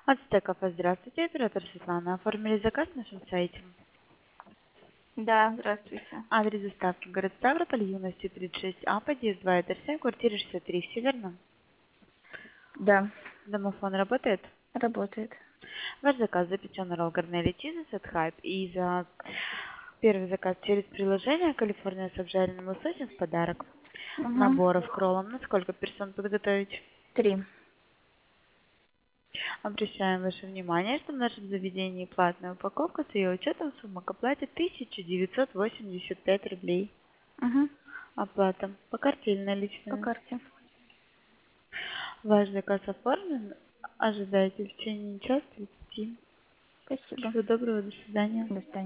Ацтекафе, здравствуйте, оператор Светлана. Оформили заказ на нашем сайте. Да, здравствуйте. Адрес доставки город Ставрополь, юности 36А, подъезд 2, этаж 7, квартира 63, все верно? Да, Домофон работает? работает. Ваш заказ запечен ролл гарнели чиза с хайп. И за первый заказ через приложение Калифорния с обжаренным лососем в подарок. Угу. Наборов кроллом. На сколько персон подготовить? 3. Обращаем ваше внимание, что в нашем заведении платная упаковка с ее учетом сумма к оплате 1985 рублей. Угу. Оплата по карте или По наличными. карте. Ваш заказ оформлен. Ожидайте в течение часа 30. Спасибо. Всего доброго, до свидания. До свидания.